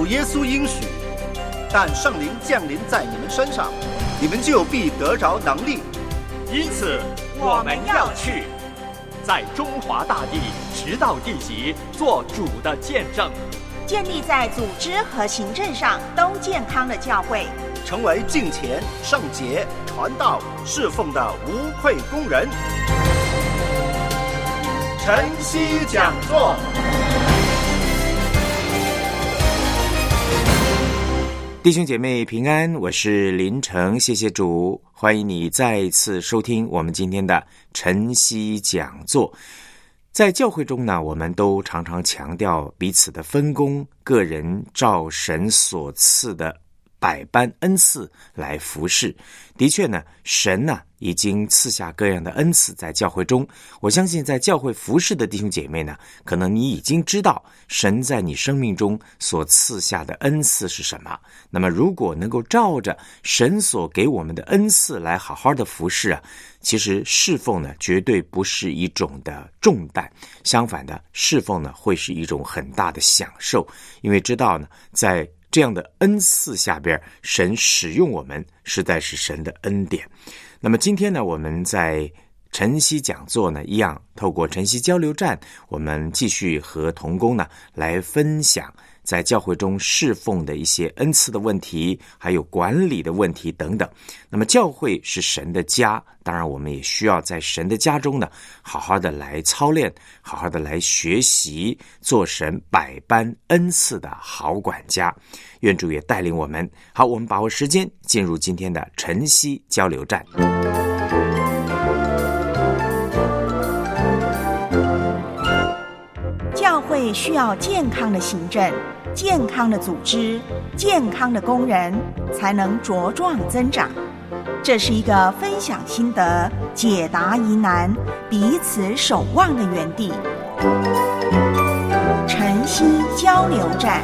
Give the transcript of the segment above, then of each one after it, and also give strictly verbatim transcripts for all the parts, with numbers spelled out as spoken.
耶稣应许，但圣灵降临在你们身上，你们就必得着能力。 因此我们要去，在中华大地直到地极，做主的见证， 建立在组织和行政上都健康的教会， 成为敬虔、圣洁、传道、侍奉的无愧工人。晨曦讲座。 弟兄姐妹平安，我是林成，谢谢主，欢迎你再一次收听我们今天的晨曦讲座。在教会中呢，我们都常常强调彼此的分工，个人照神所赐的百般恩赐来服侍。的确呢，神呢已经赐下各样的恩赐在教会中。我相信在教会服侍的弟兄姐妹呢，可能你已经知道神在你生命中所赐下的恩赐是什么。那么如果能够照着神所给我们的恩赐来好好的服侍啊，其实侍奉呢绝对不是一种的重担，相反的，侍奉呢会是一种很大的享受，因为知道呢在这样的恩赐下边，神使用我们实在是神的恩典。那么今天呢，我们在晨曦讲座呢，一样透过晨曦交流站，我们继续和同工呢来分享在教会中侍奉的一些恩赐的问题，还有管理的问题等等。那么教会是神的家，当然我们也需要在神的家中呢，好好的来操练，好好的来学习，做神百般恩赐的好管家。愿主也带领我们。好，我们把握时间，进入今天的晨曦交流站。 教会需要健康的行政、健康的组织、健康的工人，才能茁壮增长。这是一个分享心得、解答疑难、彼此守望的园地。晨曦交流站。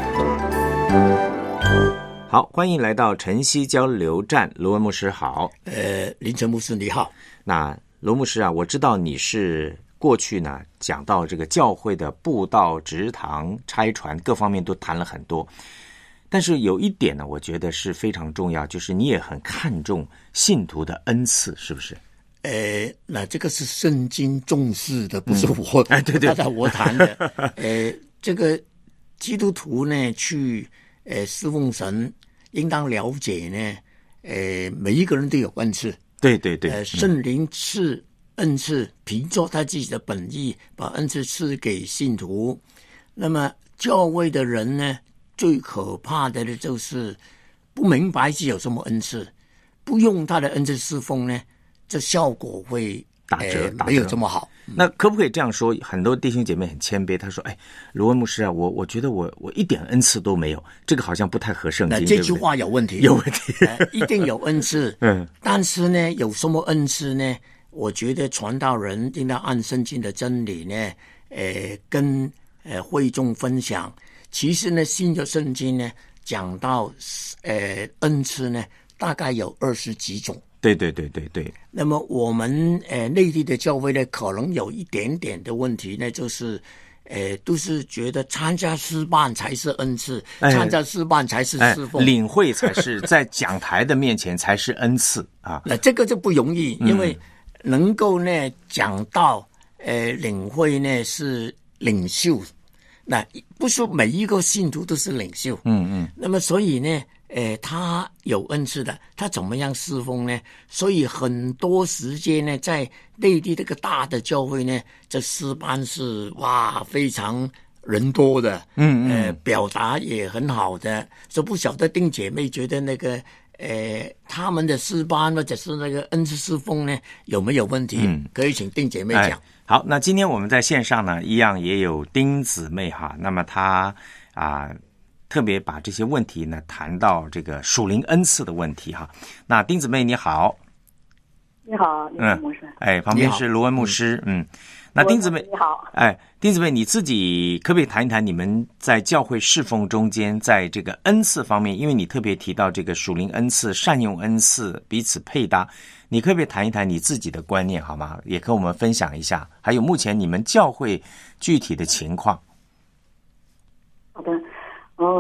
好，欢迎来到晨曦交流站，罗文牧师好。 呃，林晨牧师你好。 那罗牧师啊，我知道你是过去呢讲到这个教会的布道、植堂、差传各方面都谈了很多，但是有一点呢，我觉得是非常重要，就是你也很看重信徒的恩赐，是不是？ 呃，那这个是圣经重视的，不是我， 嗯、哎，对对， 对我谈的。呃，这个基督徒呢，去呃侍奉神，应当了解呢，呃，每一个人都有恩赐， 对对对， 呃，圣灵赐恩赐，凭着他自己的本意，把恩赐赐给信徒。那么教会的人呢，最可怕的呢，就是不明白自己有什么恩赐，不用他的恩赐侍奉呢，这效果会打折， 呃、 打折没有这么好。 那可不可以这样说？很多弟兄姐妹很谦卑，他说：“哎，罗文牧师啊，我我觉得我我一点恩赐都没有，这个好像不太合圣经。” 那这句话有问题， 有问题、 呃，一定有恩赐。嗯，但是呢，有什么恩赐呢？我觉得传道人应当按圣经的真理呢，呃，跟呃会众分享。其实呢，新的圣经呢，讲到呃恩赐呢，大概有二十几种。 对对对对对。 那么我们呃内地的教会呢，可能有一点点的问题呢，就是呃都是觉得参加诗班才是恩赐，哎、参加诗班才是侍奉、 哎，领会才是在讲台的面前才是恩赐啊。 那这个就不容易，因为能够呢讲到呃领会呢是领袖，那不是每一个信徒都是领袖。嗯嗯。那么所以呢。呃，他有恩赐的，他怎么样侍奉呢？所以很多时间呢，在内地这个大的教会呢，这诗班是哇非常人多的，嗯嗯，呃，表达也很好的。所以不晓得丁姐妹觉得那个呃他们的诗班或者是那个恩赐侍奉呢有没有问题？嗯，可以请丁姐妹讲。 哎、好，那今天我们在线上呢，一样也有丁姊妹哈，那么她啊。特别把这些问题呢谈到这个属灵恩赐的问题哈。那丁姊妹你好。 你好，林牧师。 嗯，哎，旁边是卢文牧师。嗯，那丁姊妹你好。 哎，丁姊妹你自己可不可以谈一谈你们在教会侍奉中间，在这个恩赐方面，因为你特别提到这个属灵恩赐、善用恩赐、彼此配搭，你可不可以谈一谈你自己的观念好吗？也跟我们分享一下，还有目前你们教会具体的情况。 好的。哦，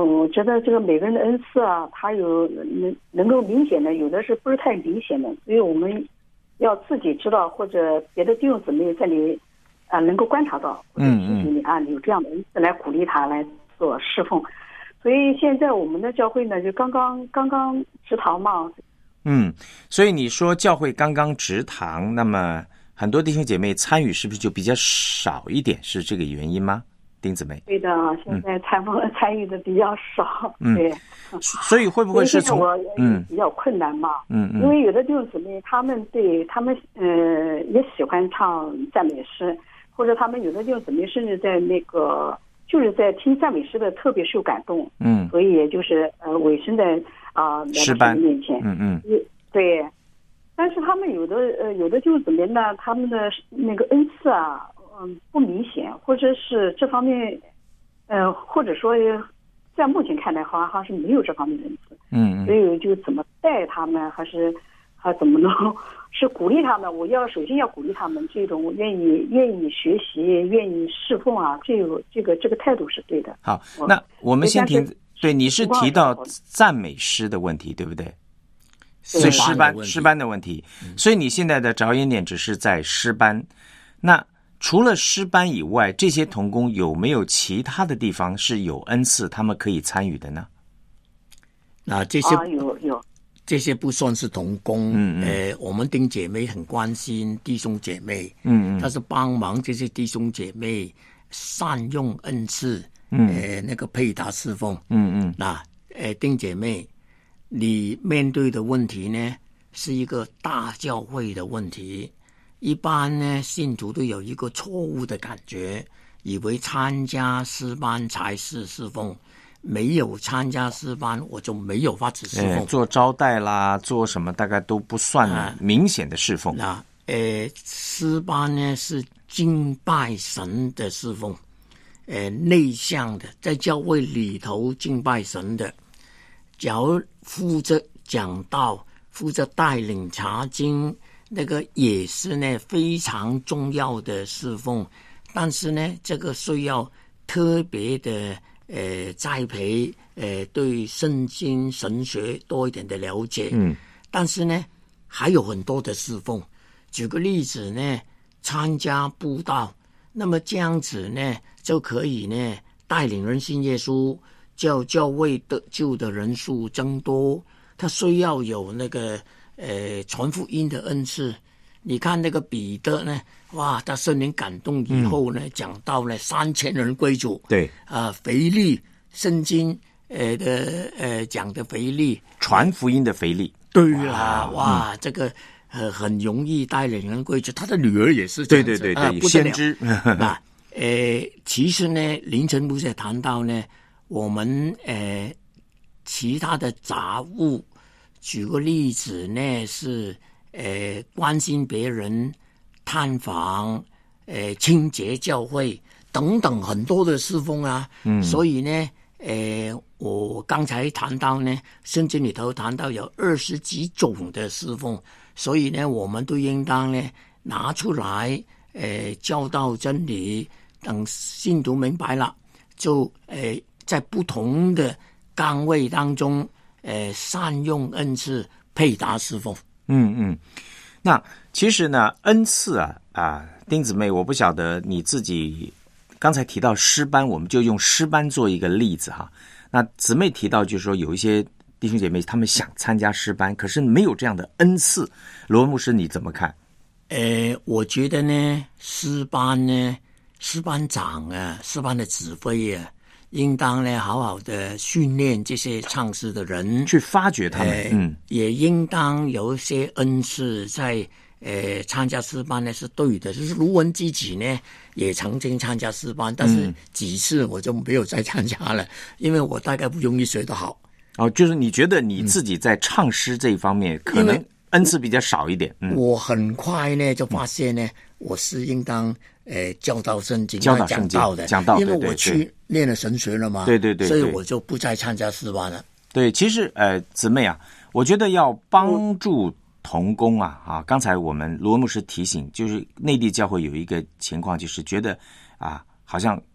我觉得这个每个人的恩赐啊，他有能能够明显的，有的是不是太明显的，所以我们要自己知道，或者别的弟兄姊妹在你啊、呃、能够观察到，或者提醒你啊，有这样的恩赐来鼓励他来做侍奉。所以现在我们的教会呢，就刚刚刚刚植堂嘛。 嗯，所以你说教会刚刚植堂，那么很多弟兄姐妹参与是不是就比较少一点？是这个原因吗？丁姊妹， 对的，现在参访、嗯、参与的比较少， 嗯、 对， 所以会不会是从我嗯比较困难嘛？嗯嗯，因为有的弟兄姊妹他们对他们呃也喜欢唱赞美诗，或者他们有的弟兄姊妹甚至在那个就是在听赞美诗的特别受感动，嗯，所以也就是呃委身在啊来到神面前， 嗯嗯， 对，但是他们有的呃有的弟兄姊妹呢，他们的那个恩赐啊。嗯，不明显，或者是这方面，呃，或者说，在目前看来，好像好像是没有这方面的恩赐。嗯，所以就怎么带他们，还是还怎么能是鼓励他们？我要首先要鼓励他们这种愿意愿意学习、愿意侍奉啊，这个这个这个态度是对的。 好，那我们先听。对，你是提到赞美诗的问题，对不对？所以诗班诗班的问题，所以你现在的着眼点只是在诗班，那。除了诗班以外，这些同工有没有其他的地方是有恩赐，他们可以参与的呢？ 那这些、 啊、有有这些不算是同工，嗯嗯，呃，我们丁姐妹很关心弟兄姐妹，嗯嗯，他是帮忙这些弟兄姐妹善用恩赐，嗯，呃，那个配搭侍奉，嗯嗯，那呃，丁姐妹，你面对的问题呢，是一个大教会的问题。一般呢，信徒都有一个错误的感觉，以为参加诗班才是侍奉，没有参加诗班我就没有法子侍奉、 欸。做招待啦，做什么大概都不算明显的侍奉。 那呃，诗班呢是敬拜神的侍奉，呃，内向的，在教会里头敬拜神的，假如负责讲道，负责带领查经。那个也是呢非常重要的侍奉，但是呢，这个需要特别的呃栽培，呃对圣经神学多一点的了解。嗯，但是呢，还有很多的侍奉。举个例子呢，参加布道，那么这样子呢，就可以呢带领人信耶稣，叫教会得救的人数增多。他需要有那个。呃，传福音的恩赐，你看那个彼得呢，哇，他圣灵感动以后呢，讲、嗯、到了三千人归主， 对啊、呃，腓力圣经呃的呃讲的腓力， 传福音的腓力， 对啦，哇，哇嗯、这个呃很容易带领人归主，他的女儿也是这样子， 对对对对， 呃、 先知那呃，其实呢，凌晨不是谈到呢，我们呃其他的杂物。举个例子呢，是呃关心别人、探访、呃清洁教会等等很多的侍奉啊。嗯，所以呢，呃我刚才谈到呢，圣经里头谈到有二十几种的侍奉，所以呢，我们都应当呢拿出来，呃教导真理，等信徒明白了，就呃在不同的岗位当中。呃，善用恩赐配搭侍奉。 嗯嗯，那其实呢，恩赐啊啊，丁姊妹，我不晓得你自己刚才提到诗班，我们就用诗班做一个例子哈。那姊妹提到就是说，有一些弟兄姐妹他们想参加诗班，可是没有这样的恩赐。罗文牧师你怎么看？ 呃，我觉得呢，诗班呢，诗班长啊，诗班的指挥啊。应当呢，好好的训练这些唱诗的人， 去发掘他们。 呃、 嗯， 也应当有一些恩赐在呃参加诗班呢是对的。就是卢文自己呢也曾经参加诗班，但是几次我就没有再参加了，嗯、因为我大概不容易学得好。 哦，就是你觉得你自己在唱诗这一方面、嗯、可能恩赐比较少一点。嗯， 我很快呢就发现呢，嗯、我是应当。呃，教导圣经， 教导圣经讲道的， 讲道， 因为我去念了神学了嘛， 对对 对, 对， 所以我就不再参加诗班了。 对，其实呃，姊妹啊，我觉得要帮助同工啊，啊，刚才我们罗牧师提醒，就是内地教会有一个情况，就是觉得啊，好像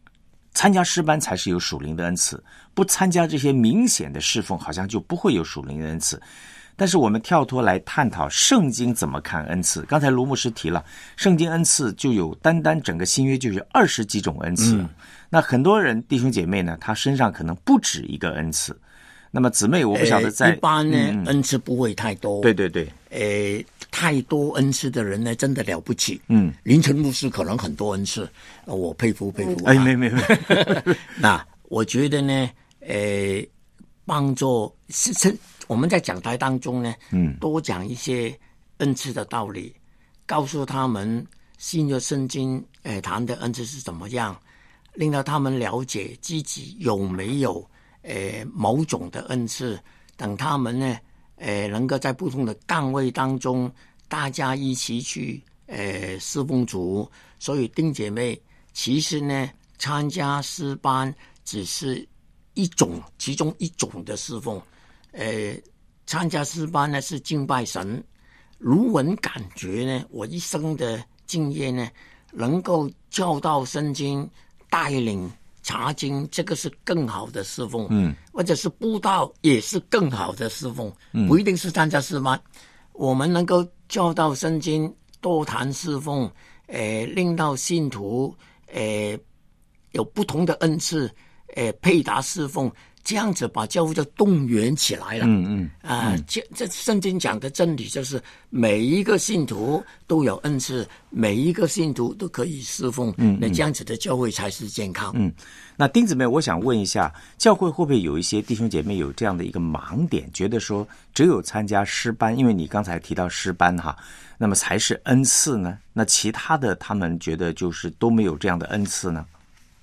参加诗班才是有属灵的恩赐，不参加这些明显的侍奉，好像就不会有属灵的恩赐。但是我们跳脱来探讨圣经怎么看恩赐。刚才卢牧师提了，圣经恩赐就有单单整个新约就有二十几种恩赐、嗯、那很多人弟兄姐妹呢，他身上可能不止一个恩赐。那么姊妹我不晓得在、 呃、一般呢、嗯、恩赐不会太多。 对对对， 呃，太多恩赐的人呢真的了不起。 嗯， 林晨牧师可能很多恩赐，我佩服佩服。 哎，没没没。 那我觉得呢，呃，帮助是是我们在讲台当中呢，嗯，多讲一些恩赐的道理，告诉他们新约圣经呃谈的恩赐是怎么样，令到他们了解自己有没有呃某种的恩赐，等他们呢呃能够在不同的岗位当中，大家一起去呃侍奉主。所以弟兄姐妹，其实呢参加诗班只是一种其中一种的侍奉。呃，参加诗班呢是敬拜神，如闻感觉呢，我一生的经验呢，能够教导圣经、带领查经，这个是更好的侍奉。嗯，或者是布道也是更好的侍奉，嗯，不一定是参加诗班。我们能够教导圣经，多谈侍奉，呃，令到信徒呃有不同的恩赐，呃，配搭侍奉。这样子把教会就动员起来了。 嗯嗯啊，这这圣经讲的真理就是每一个信徒都有恩赐，每一个信徒都可以侍奉。嗯，那这样子的教会才是健康。 嗯，那丁姊妹，我想问一下，教会会不会有一些弟兄姐妹有这样的一个盲点，觉得说只有参加诗班，因为你刚才提到诗班哈，那么才是恩赐呢？那其他的他们觉得就是都没有这样的恩赐呢？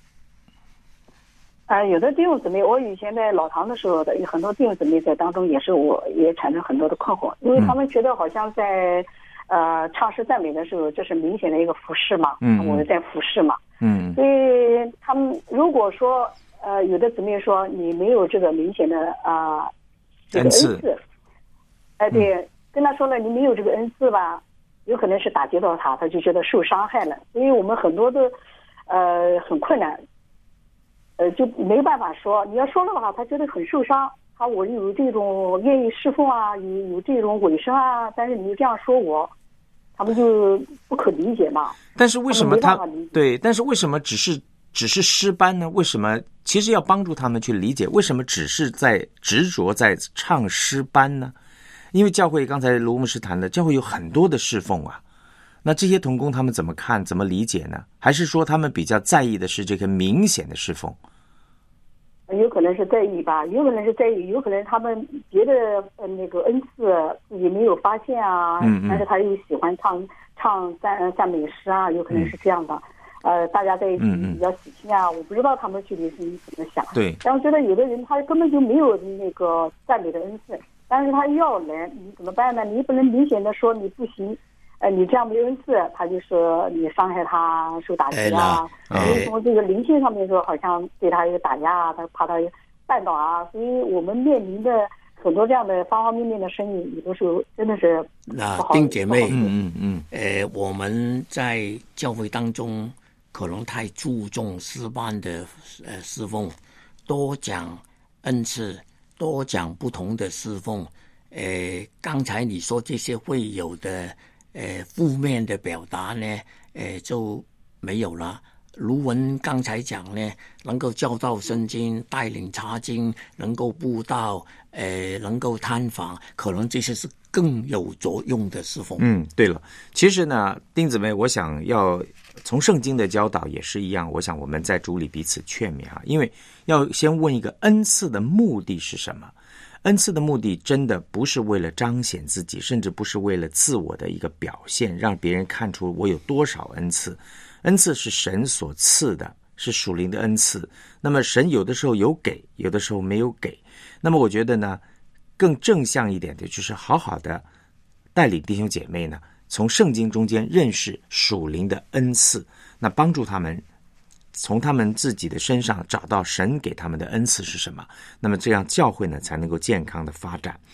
啊、呃，有的弟兄姊妹，我以前在老堂的时候的很多弟兄姊妹在当中也是，我也产生很多的困惑，因为他们觉得好像在呃唱诗赞美的时候，这是明显的一个服侍嘛，嗯，我在服侍嘛，嗯，所以他们如果说呃有的姊妹说你没有这个明显的啊、呃、这个恩赐，哎、呃，对、嗯，跟他说了你没有这个恩赐吧，有可能是打击到他，他就觉得受伤害了，所以我们很多的呃很困难。呃，就没办法说。你要说了的话，他觉得很受伤。他我有这种愿意侍奉啊，有有这种委身啊，但是你这样说我，他们就不可理解嘛。 但是为什么他对？但是为什么只是只是诗班呢？为什么其实要帮助他们去理解？为什么只是在执着在唱诗班呢？因为教会刚才卢牧师谈的，教会有很多的侍奉啊。那这些同工他们怎么看怎么理解呢？还是说他们比较在意的是这个明显的侍奉？ 有可能是在意吧，有可能是在意，有可能他们别的呃那个恩赐自己没有发现啊，嗯嗯，但是他又喜欢唱唱赞赞美诗啊，有可能是这样的。嗯、呃，大家在一起比较喜庆啊、嗯嗯，我不知道他们具体是怎么想。对，然后觉得有的人他根本就没有那个赞美的恩赐，但是他要来，你怎么办呢？你不能明显的说你不行。呃，你这样没恩赐，他就说你伤害他，受打击啊。因为从这个灵性上面说，好像对他一个打压，他怕他绊倒啊。所以我们面临的很多这样的方方面面的声音，有的时候真的是不好。 那丁姐妹，嗯嗯嗯，呃，我们在教会当中可能太注重诗班的呃侍奉，多讲恩赐，多讲不同的侍奉。呃，刚才你说这些会有的。呃，负面的表达呢，呃，就没有了。卢文刚才讲呢，能够教导圣经、带领查经，能够布道，呃，能够探访，可能这些是更有作用的侍奉。 嗯，对了，其实呢，丁姊妹，我想要从圣经的教导也是一样，我想我们在主里彼此劝勉啊，因为要先问一个恩赐的目的是什么。恩赐的目的真的不是为了彰显自己，甚至不是为了自我的一个表现，让别人看出我有多少恩赐。恩赐是神所赐的，是属灵的恩赐。那么神有的时候有给，有的时候没有给。那么我觉得呢，更正向一点的就是好好的带领弟兄姐妹呢，从圣经中间认识属灵的恩赐，那帮助他们从他们自己的身上找到神给他们的恩赐是什么，那么这样教会呢才能够健康的发展。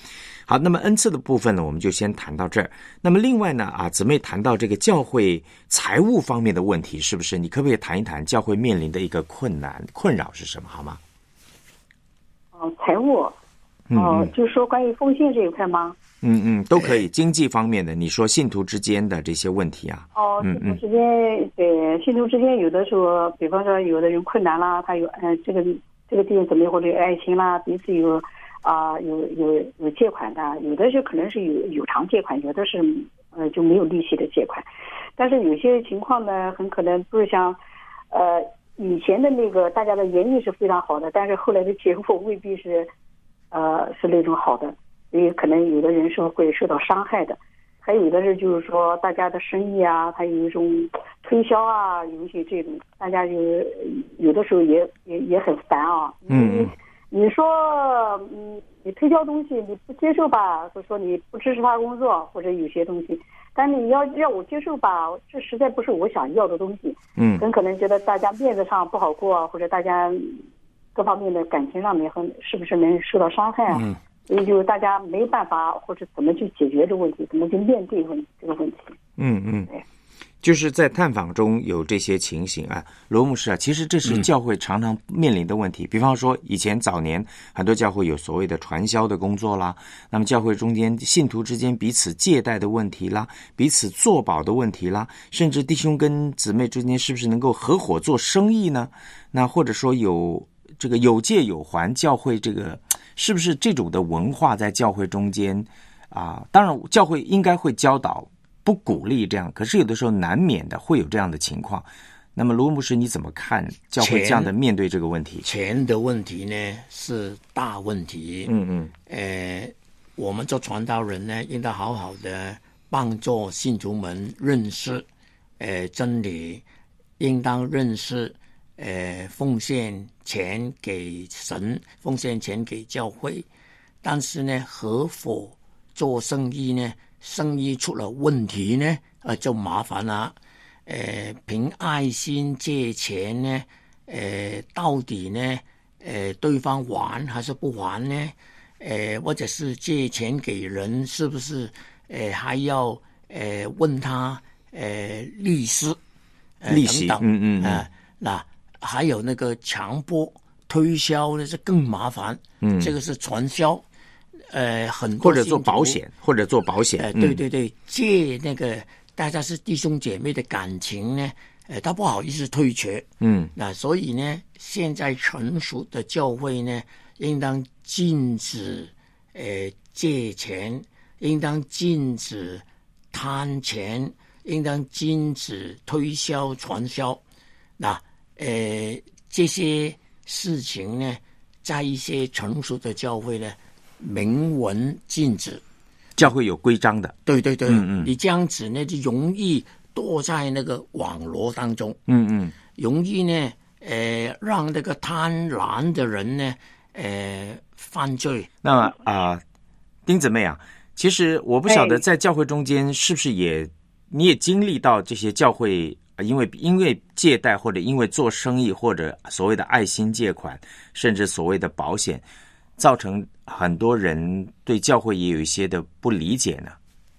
好，那么恩赐的部分呢，我们就先谈到这儿。那么另外呢，啊，姊妹谈到这个教会财务方面的问题，是不是？你可不可以谈一谈教会面临的一个困难、困扰是什么，好吗？ 哦，财务，哦、呃，就是说关于奉献这一块吗？ 嗯嗯，都可以。经济方面的，你说信徒之间的这些问题啊。 哦，信徒之间，对，信徒之间有的时候，比方说有的人困难啦，他有呃这个这个弟兄姊妹或者有爱心啦，彼此有啊、呃、有有有借款的，有的是可能是有有偿借款，有的是呃就没有利息的借款，但是有些情况呢，很可能不是像呃以前的那个大家的言语是非常好的，但是后来的结果未必是呃是那种好的。所以可能有的人是会受到伤害的，还有的是就是说大家的生意啊，它有一种推销啊，有一些这种，大家就有的时候也也也很烦啊。嗯，你说嗯，你推销东西你不接受吧，或者说你不支持他工作，或者有些东西，但你要让我接受吧，这实在不是我想要的东西。嗯，很可能觉得大家面子上不好过，或者大家各方面的感情上面很是不是能受到伤害啊？嗯。所以就是大家没办法，或者怎么去解决这个问题，怎么去面对问这个问题。嗯嗯，对， 就是在探访中有这些情形啊，罗牧师啊，其实这是教会常常面临的问题。嗯、比方说，以前早年很多教会有所谓的传销的工作啦，那么教会中间信徒之间彼此借贷的问题啦，彼此作保的问题啦，甚至弟兄跟姊妹之间是不是能够合伙做生意呢？那或者说有这个有借有还，教会这个。是不是这种的文化在教会中间啊？当然，教会应该会教导，不鼓励这样。可是有的时候难免的会有这样的情况。那么，罗牧师你怎么看教会这样的面对这个问题？ 钱的问题呢是大问题。嗯嗯。呃，我们做传道人呢，应该好好的帮助信徒们认识呃真理，应当认识。呃，奉献钱给神，奉献钱给教会，但是呢，合伙做生意呢，生意出了问题呢，呃，就麻烦了。呃，凭爱心借钱呢，呃，到底呢，呃，对方还还是不还呢？呃，或者是借钱给人，是不是呃还要呃问他呃利息、呃、 利息等等？ 嗯嗯啊，那、呃。还有那个强迫推销呢，是更麻烦。嗯，这个是传销，呃，很多或者做保险，或者做保险。 呃，对对对，嗯、借那个大家是弟兄姐妹的感情呢，呃，他不好意思退却。嗯，那所以呢，现在成熟的教会呢，应当禁止呃借钱，应当禁止贪钱，应当禁止推销传销。那呃，这些事情呢，在一些成熟的教会呢，明文禁止。 教会有规章的。 对对对，嗯嗯，你这样子呢，就容易堕在那个网络当中。嗯嗯，容易呢，呃，让那个贪婪的人呢，呃，犯罪。 那么啊、呃，丁姊妹啊，其实我不晓得在教会中间是不是也，你也经历到这些教会。因为因为借贷或者因为做生意或者所谓的爱心借款，甚至所谓的保险，造成很多人对教会也有一些的不理解呢。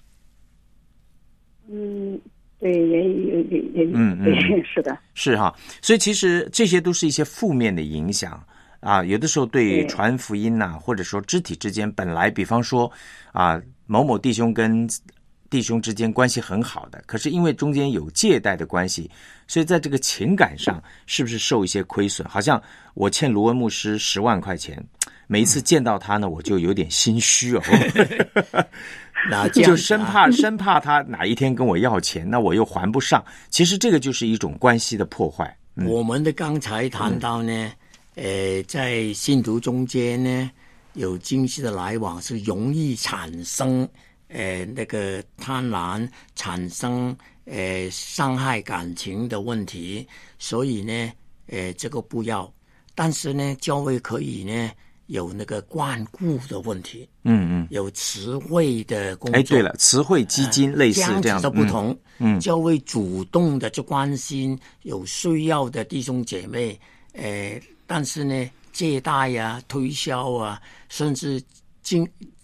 嗯，对，也也也也，嗯嗯，是的， 是哈。所以其实这些都是一些负面的影响啊。有的时候对传福音呐、啊，或者说肢体之间本来，比方说啊，某某弟兄跟弟兄之间关系很好的，可是因为中间有借贷的关系，所以在这个情感上是不是受一些亏损？好像我欠卢恩牧师十万块钱，每一次见到他呢，我就有点心虚哦， 那就生怕生怕他哪一天跟我要钱，那我又还不上。其实这个就是一种关系的破坏。 嗯、我们的刚才谈到呢，嗯、呃，在信徒中间呢，有经济的来往是容易产生。呃，那个贪婪产生呃伤害感情的问题，所以呢，呃，这个不要。但是呢，教会可以呢有那个关顾的问题，嗯嗯，有慈惠的工作。 哎，对了，慈惠基金、呃、类似这样的不同，嗯，教会主动的去关心有需要的弟兄姐妹，呃，但是呢，借贷啊、推销啊，甚至经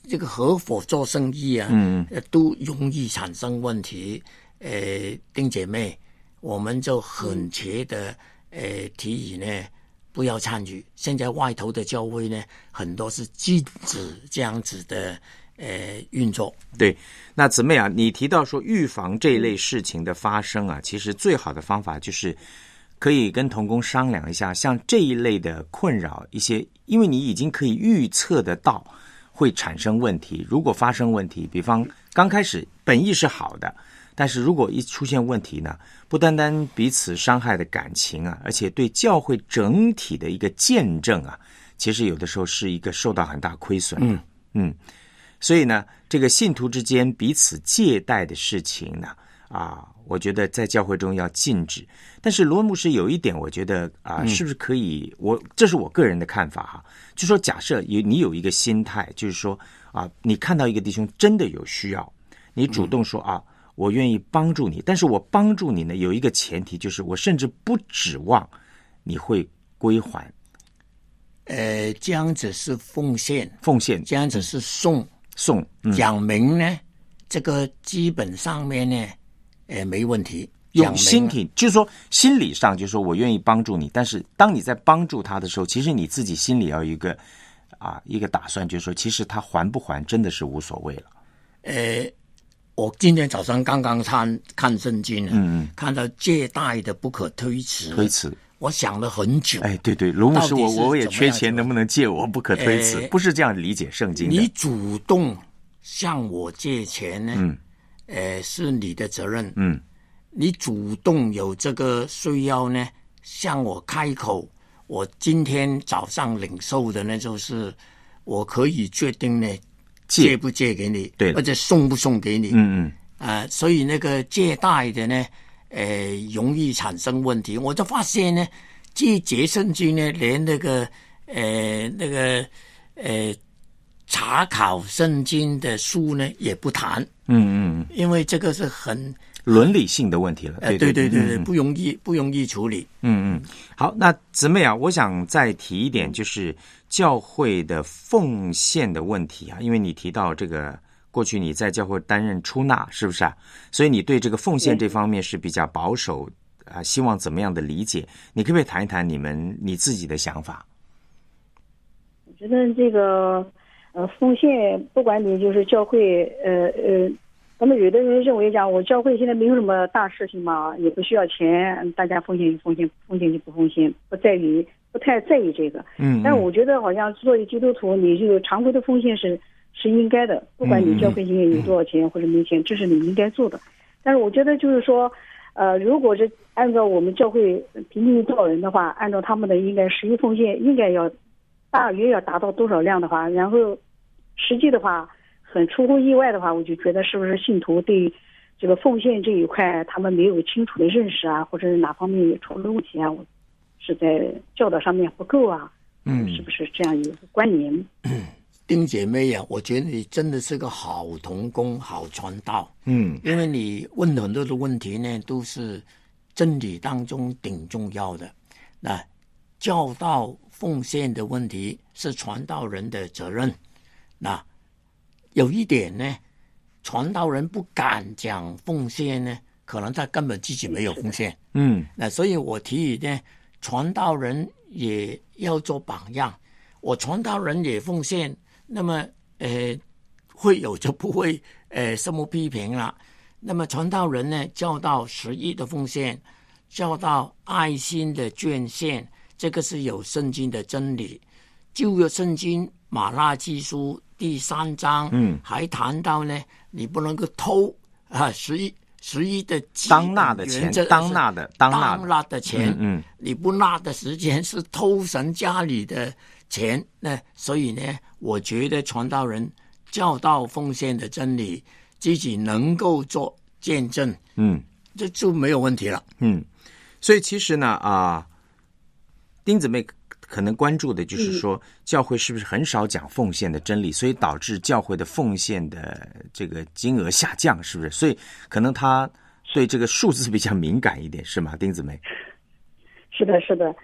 这个合伙做生意啊，嗯，都容易产生问题。呃，丁姐妹，我们就很觉得，呃，提议呢不要参与。现在外头的教会呢，很多是禁止这样子的呃运作。 对，那姊妹啊，你提到说预防这一类事情的发生啊，其实最好的方法就是可以跟同工商量一下，像这一类的困扰一些，因为你已经可以预测得到会产生问题。如果发生问题，比方刚开始本意是好的，但是如果一出现问题呢，不单单彼此伤害的感情啊，而且对教会整体的一个见证啊，其实有的时候是一个受到很大亏损。嗯嗯，所以呢，这个信徒之间彼此借贷的事情呢，啊，我觉得在教会中要禁止。但是罗牧师有一点，我觉得啊，是不是可以？我这是我个人的看法哈，就说假设有你有一个心态，就是说啊，你看到一个弟兄真的有需要，你主动说啊，我愿意帮助你，但是我帮助你呢，有一个前提，就是我甚至不指望你会归还。 呃，这样子是奉献， 奉献， 这样子是送送， 嗯、讲明呢，这个基本上面呢，呃，没问题。 用心体，就是说心理上，就是说我愿意帮助你，但是当你在帮助他的时候，其实你自己心里要有一个啊一个打算，就是说，其实他还不还真的是无所谓了。 呃，我今天早上刚刚看看圣经，嗯嗯，看到借贷的不可推辞， 推辞。 我想了很久。 哎，对对，卢牧师，我我也缺钱，能不能借我？不可推辞，不是这样理解圣经的。 你主动向我借钱呢，嗯，呃，是你的责任，嗯。你主动有这个需要呢，向我开口，我今天早上领受的呢，就是我可以决定呢，借不借给你， 对， 或者送不送给你， 嗯嗯， 啊、呃，所以那个借贷的呢，呃，容易产生问题。我就发现呢，借节圣经呢，连那个呃那个呃查考圣经的书呢，也不谈， 嗯嗯， 因为这个是很伦理性的问题了， 对对对对对，不容易不容易处理。 嗯嗯，好，那姊妹啊，我想再提一点，就是教会的奉献的问题啊，因为你提到这个过去你在教会担任出纳，是不是啊？所以你对这个奉献这方面是比较保守啊、呃，希望怎么样的理解？你可不可以谈一谈你们你自己的想法？ 我觉得这个呃奉献，不管你就是教会呃呃。那么有的人认为讲，我教会现在没有什么大事情嘛，也不需要钱，大家奉献就奉献，奉献就不奉献，不在于不太在意这个。嗯。但是我觉得好像作为基督徒，你这个常规的奉献是是应该的，不管你教会现在有多少钱或者没钱，这是你应该做的。但是我觉得就是说，呃，如果是按照我们教会平均多少人的话，按照他们的应该实际奉献应该要大约要达到多少量的话，然后实际的话。很出乎意外的话，我就觉得是不是信徒对这个奉献这一块他们没有清楚的认识啊，或者是哪方面也出了问题啊，我是在教导上面不够啊，嗯，是不是这样一个观念？ 嗯，丁姐妹啊，我觉得你真的是个好同工、好传道，嗯，因为你问很多的问题呢，都是真理当中挺重要的。那教导奉献的问题是传道人的责任，那。有一点呢，传道人不敢讲奉献呢，可能他根本自己没有奉献。嗯，那所以我提议呢，传道人也要做榜样。我传道人也奉献，那么呃，会有就不会呃什么批评了。那么传道人呢，教导十亿的奉献，教导爱心的捐献，这个是有圣经的真理。旧约圣经马拉基书第三章，嗯，还谈到呢，你不能够偷啊，十一十一的当纳的钱，当纳的当纳当纳的钱，嗯，嗯你不纳的时间是偷神家里的钱，那所以呢，我觉得传道人教导奉献的真理，自己能够做见证，嗯，这就没有问题了， 嗯，所以其实呢，啊、呃，丁姊妹。可能关注的就是说，教会是不是很少讲奉献的真理，所以导致教会的奉献的这个金额下降，是不是？所以可能他对这个数字比较敏感一点，是吗，丁姊妹？ 是的，是的。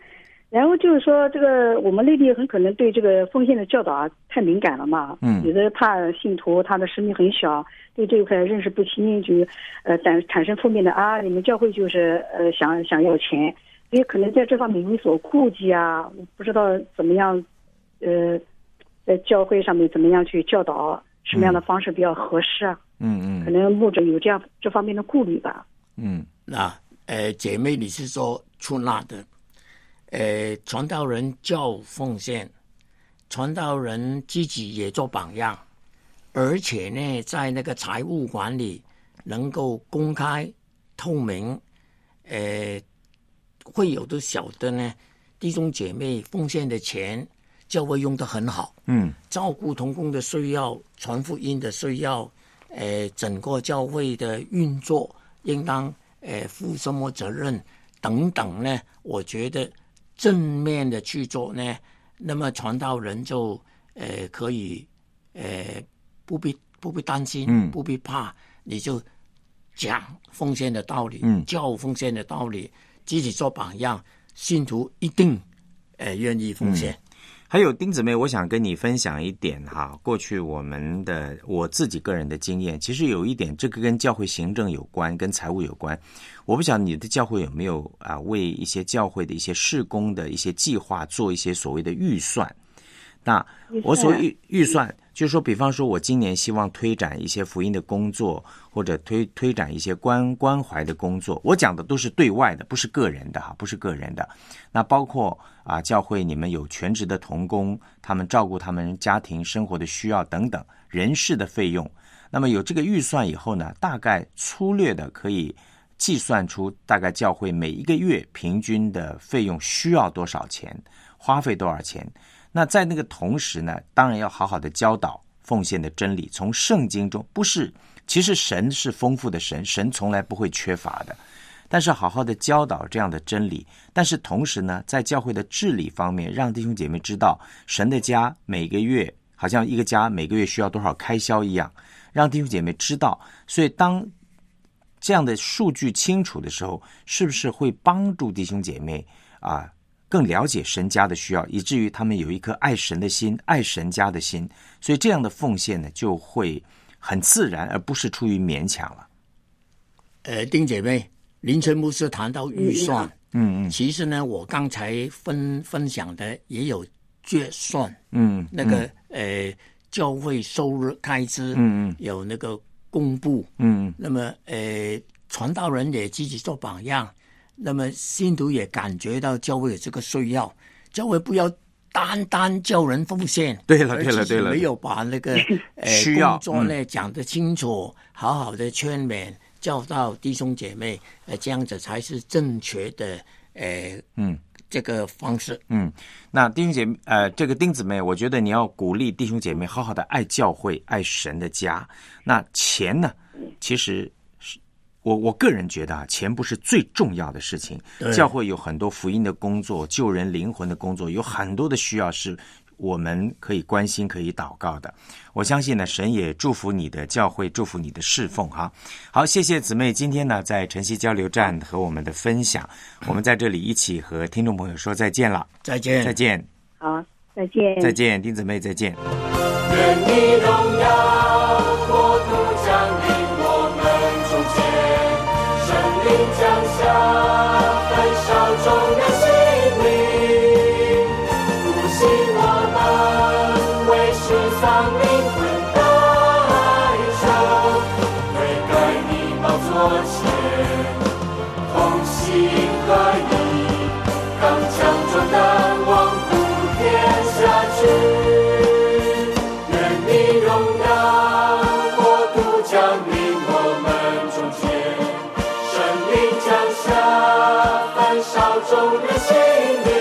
然后就是说，这个我们内地很可能对这个奉献的教导啊太敏感了嘛，嗯，有的怕信徒他的生命很小，对这一块认识不清，就呃产产生负面的啊，你们教会就是呃想想要钱，所以可能在这方面有所顾忌啊，不知道怎么样，呃，在教会上面怎么样去教导，什么样的方式比较合适啊？嗯嗯，可能牧者有这样这方面的顾虑吧。 嗯，那呃，姐妹，你是说出纳的？呃，传道人教奉献，传道人自己也做榜样，而且呢，在那个财务管理能够公开透明，呃，会有的晓得呢，弟兄姐妹奉献的钱，教会用得很好，嗯，照顾同工的需要，传福音的需要，呃，整个教会的运作应当呃负什么责任等等呢？我觉得正面的去做呢，那么传道人就呃可以呃不必不必担心，嗯，不必怕，你就讲奉献的道理，嗯，教奉献的道理，自己做榜样，信徒一定呃愿意奉献。 嗯，还有丁姊妹，我想跟你分享一点哈，过去我们的我自己个人的经验，其实有一点，这个跟教会行政有关，跟财务有关。我不晓得你的教会有没有啊，为一些教会的一些事工的一些计划做一些所谓的预算。那我所谓预预算，就是说，比方说，我今年希望推展一些福音的工作，或者推推展一些关关怀的工作。我讲的都是对外的，不是个人的哈，不是个人的。那包括啊，教会你们有全职的同工，他们照顾他们家庭生活的需要等等，人事的费用。那么有这个预算以后呢，大概粗略的可以计算出大概教会每一个月平均的费用需要多少钱，花费多少钱。那在那个同时呢，当然要好好的教导奉献的真理，从圣经中，不是，其实神是丰富的神，神从来不会缺乏的，但是好好的教导这样的真理，但是同时呢，在教会的治理方面，让弟兄姐妹知道神的家每个月好像一个家每个月需要多少开销一样，让弟兄姐妹知道。所以当这样的数据清楚的时候，是不是会帮助弟兄姐妹啊更了解神家的需要，以至于他们有一颗爱神的心，爱神家的心，所以这样的奉献呢，就会很自然，而不是出于勉强了。 呃，丁姐妹，林晨牧师谈到预算，嗯嗯，其实呢，我刚才分分享的也有决算，嗯，那个、嗯、呃教会收入开支，嗯嗯，有那个公布，嗯，那么呃传道人也自己做榜样。那么信徒也感觉到教会有这个需要，教会不要单单叫人奉献。 对了，对了，对了， 没有把那个呃需要工作呢、嗯、讲得清楚，好好的劝勉教导弟兄姐妹，呃，这样子才是正确的，呃，嗯，这个方式。 嗯，那弟兄姐妹，呃，这个丁姊妹，我觉得你要鼓励弟兄姐妹好好的爱教会，爱神的家。那钱呢，其实。我我个人觉得啊，钱不是最重要的事情。教会有很多福音的工作，救人灵魂的工作，有很多的需要是我们可以关心、可以祷告的。我相信呢，神也祝福你的教会，祝福你的侍奉哈。好，谢谢姊妹今天呢在晨曦交流站和我们的分享，我们在这里一起和听众朋友说再见了。 再见， 再见。 好，再见， 再见，丁姊妹再见。 愿你荣耀国度降临我们中间。降下焚烧中的心灵，复兴我们为世上灵魂代求，悔改你宝座前，同心合意，刚强壮胆，往普天下去。愿你荣耀国度降临我们中间。降下焚烧中的心灵。